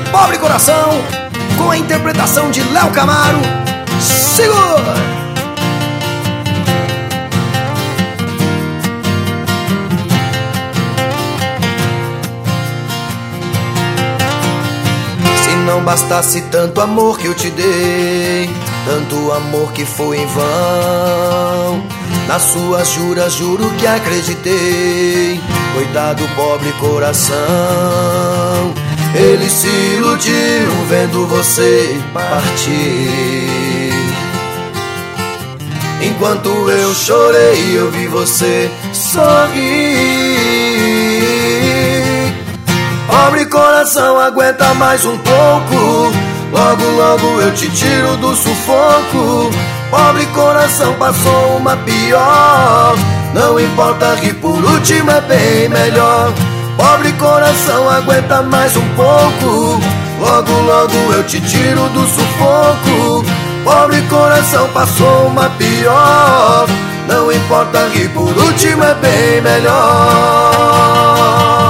Pobre Coração, com a interpretação de Léo Camaro. Segura! Se não bastasse tanto amor que eu te dei, tanto amor que foi em vão, nas suas juras juro que acreditei. Coitado pobre coração, ele se iludiu vendo você partir. Enquanto eu chorei eu vi você sorrir. Pobre coração, aguenta mais um pouco, logo logo eu te tiro do sufoco. Pobre coração, passou uma pior, não importa, rir por último é bem melhor. Pobre coração, aguenta mais um pouco, logo logo eu te tiro do sufoco. Pobre coração, passou uma pior, não importa, rir por último é bem melhor.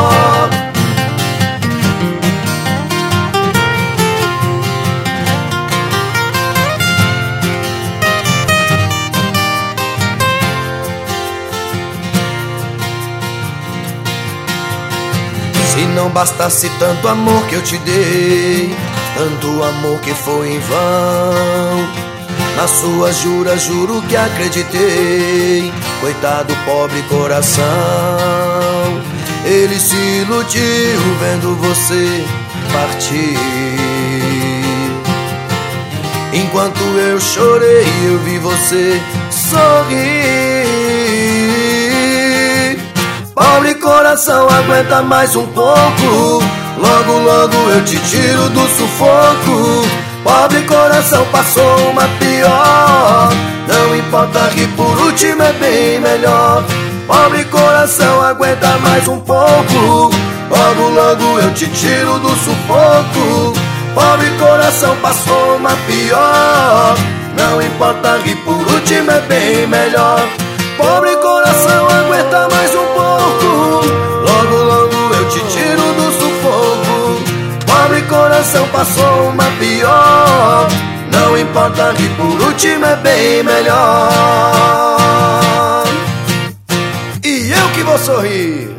Se não bastasse tanto amor que eu te dei, tanto amor que foi em vão, nas suas juras juro que acreditei. Coitado pobre coração, ele se iludiu vendo você partir. Enquanto eu chorei eu vi você sorrir. Pobre coração, aguenta mais um pouco, logo logo eu te tiro do sufoco. Pobre coração, passou uma pior, não importa, rir por último é bem melhor. Pobre coração, aguenta mais um pouco, logo logo eu te tiro do sufoco. Pobre coração, passou uma pior, não importa, rir por último é bem melhor. Pobre coração, aguenta mais um pouco, logo logo eu te tiro do sufoco. Pobre coração, passou uma pior, não importa, rir por último é bem melhor. E eu que vou sorrir.